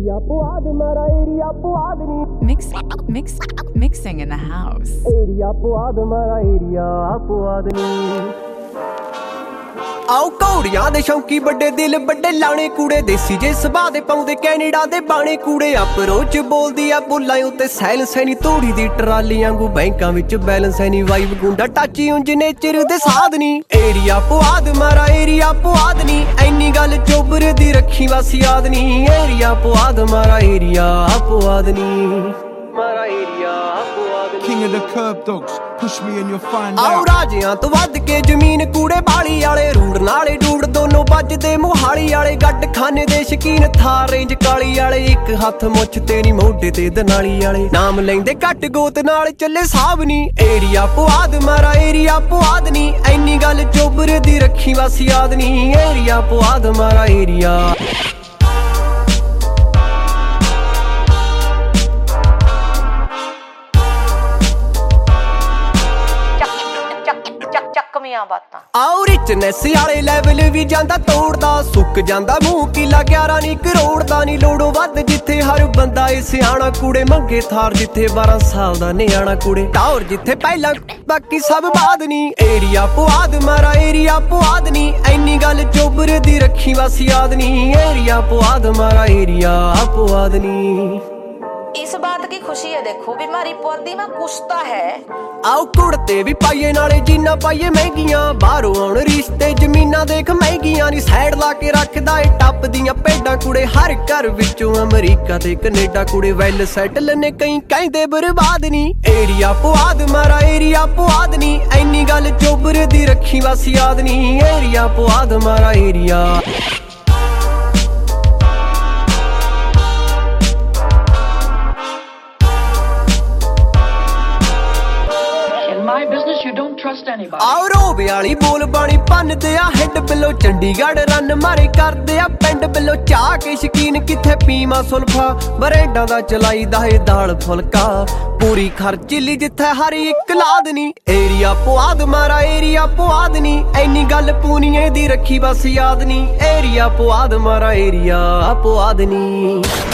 area Puadh ਮਾਰਾ area Puadh ਨੀ Mixing in the house. area Puadh ਮਾਰਾ area ਪੁਆਧ ਨੀ ਆਓ ਕੌੜੀਆਂ ਦੇ ਸ਼ੌਂਕੀ ਵੱਡੇ ਦਿਲ ਵੱਡੇ ਲਾਣੇ ਕੂੜੇ ਦੇਸੀ ਜੇ ਸੁਭਾਅ ਦੇ ਪਾਉਂਦੇ ਕੈਨੇਡਾ ਦੇ ਬਾਣੇ ਕੂੜੇ ਅਪਰੋਚ ਬੋਲਦੀ ਆ ਬੁੱਲਾਂ ਉੱਤੇ ਸਾਇਲੈਂਸ ਹੈ ਨੀ ਤੋੜੀ ਦੀ ਟਰਾਲੀ ਵਾਂਗੂ ਬੈਂਕਾਂ ਵਿੱਚ ਬੈਲੈਂਸ ਹੈ ਨੀ ਵਾਈਬ ਗੁੰਡਾ ਟਾਚੀ ਉਂਝ ਨੇਚਰ ਦੇ ਸਾਧ ਨੀ ਏਰੀਆ ਪੁਆਧ ਮਾਰਾ ਏਰੀਆ ਪੁਆਧ ਨੀ ਐਨੀ ਗੱਲ ਚੋਬਰ ਦੀ ਰੱਖੀ ਬਸ ਯਾਦ ਨੀ ਏਰੀਆ ਪੁਆਧ ਮਾਰਾ ਏਰੀਆ ਪੁਆਧ ਨੀ ਮਾਰਾ ਏਰੀਆ ਪੁਆਧ ਨੀ King of the curb dogs, push me and you'll find out. ਆਓ ਰਾਜਿਆਂ ਤੋਂ ਵੱਧ ਕੇ ਜ਼ਮੀਨ ਕੂੜੇ ਬਾਲੀ ਵਾਲੇ ਰੂੜ ਨਾਲੇ ਡੂੜ ਦੋਨੋਂ ਵੱਜਦੇ ਮੋਹਾਲੀ ਵਾਲੇ ਗੱਡ ਖਾਨੇ ਦੇ ਸ਼ਕੀਨ ਥਾਰ ਰੇਂਜ ਕਾਲੀ ਵਾਲੇ ਇੱਕ ਹੱਥ ਮੁੱਛ ਤੇ ਨੀ ਮੋਢੇ ਤੇ ਦਨਾਲੀ ਵਾਲੇ ਨਾਮ ਲੈਂਦੇ ਘੱਟ ਗੋਤ ਨਾਲ ਚੱਲੇ ਸਾਬ ਨੀ ਏਰੀਆ ਪੁਆਧ ਮਾਰਾ ਏਰੀਆ ਪੁਆਧ ਨੀ ਐਨੀ ਗੱਲ ਚੋਬਰ ਦੀ ਰੱਖੀ ਬਸ ਯਾਦ ਨੀ ਏਰੀਆ ਪੁਆਧ ਮਾਰਾ ਏਰੀਆ ਆਓ ਰਿਚਨੈਸ ਵਾਲੇ ਲੈਵਲ ਵੀ ਜਾਂਦਾ ਤੋੜਦਾ ਸੁੱਕ ਜਾਂਦਾ ਮੂੰਹ ਕਿਲਾ 11 ਨੀ ਕਰੋੜ ਦਾ ਨੀ ਲੋੜੋਂ ਵੱਧ ਜਿੱਥੇ ਹਰ ਬੰਦਾ ਏ ਸਿਆਣਾ ਕੂੜੇ ਮੰਗੇ ਥਾਰ ਜਿੱਥੇ 12 ਸਾਲ ਦਾ ਨਿਆਣਾ ਕੂੜੇ ਟਾਵਰ ਜਿੱਥੇ ਪਹਿਲਾਂ ਬਾਕੀ ਸਭ ਬਾਦ ਨੀ ਏਰੀਆ ਪੁਆਧ ਮਾਰਾ ਏਰੀਆ ਪੁਆਧ ਨੀ ਐਨੀ ਗੱਲ ਚੋਬਰ ਦੀ ਰੱਖੀ ਬਸ ਯਾਦ ਨੀ ਏਰੀਆ ਪੁਆਧ ਮਾਰਾ ਏਰੀਆ ਪੁਆਧ ਨੀ इस बात की खुशी है देखो बीमारी पौधी में कुछता है ਆਓ ਕੁੜਤੇ ਵੀ ਪਾਈਏ ਨਾਲੇ ਜੀਨਾ ਪਾਈਏ ਮਹਿੰਗੀਆਂ ਬਾਹਰੋਂ ਆਉਣ ਰਿਸ਼ਤੇ ਜ਼ਮੀਨਾਂ ਦੇਖ ਮਹਿੰਗੀਆਂ ਨੀ ਸਾਈਡ ਲਾ ਕੇ ਰੱਖਦਾ ਏ ਟੱਪ ਦੀਆਂ ਭੇਡਾਂ ਕੁੜੇ ਹਰ ਘਰ ਵਿੱਚੋਂ ਅਮਰੀਕਾ ਤੇ ਕੈਨੇਡਾ ਕੁੜੇ ਵੈਲ ਸੈਟਲ ਨੇ ਕਈ ਕਹਿੰਦੇ ਬਰਬਾਦ ਨੀ ਏਰੀਆ ਪੁਆਧ ਮਾਰਾ ਏਰੀਆ ਪੁਆਧ ਨੀ ਐਨੀ ਗੱਲ ਚੋਬਰ ਦੀ ਰੱਖੀ ਬਸ ਯਾਦ ਨੀ ਏਰੀਆ ਪੁਆਧ ਮਾਰਾ ਏਰੀਆ ਆਓ ਰੋਵੇ ਵਾਲੀ ਬੋਲ ਬਾਣੀ ਭੰਨਦੇ ਆ ਹੈਡ ਬਿੱਲੋ ਚੰਡੀਗੜ੍ਹ ਰਨ ਮਾਰੇ ਕਰਦੇ ਆ ਪਿੰਡ ਬਿੱਲੋ ਚਾਹ ਕੇ ਸ਼ਕੀਨ ਕਿੱਥੇ ਪੀਮਾ ਸੁਲਫਾ ਬਰੇਡਾਂ ਦਾ ਚਲਾਈਦਾ ਏ ਦਾਲ ਫੁਲਕਾ ਪੂਰੀ ਖਰਚੀਲੀ ਜਿੱਥੇ ਹਰ ਇੱਕ ਲਾਦ ਨੀ ਏਰੀਆ ਪੁਆਧ ਮਾਰਾ ਏਰੀਆ ਪੁਆਧ ਨੀ ਐਨੀ ਗੱਲ ਪੂਨੀਏ ਦੀ ਰੱਖੀ ਬਸ ਯਾਦ ਨੀ ਏਰੀਆ ਪੁਆਧ ਮਾਰਾ ਏਰੀਆ ਪੁਆਧ ਨੀ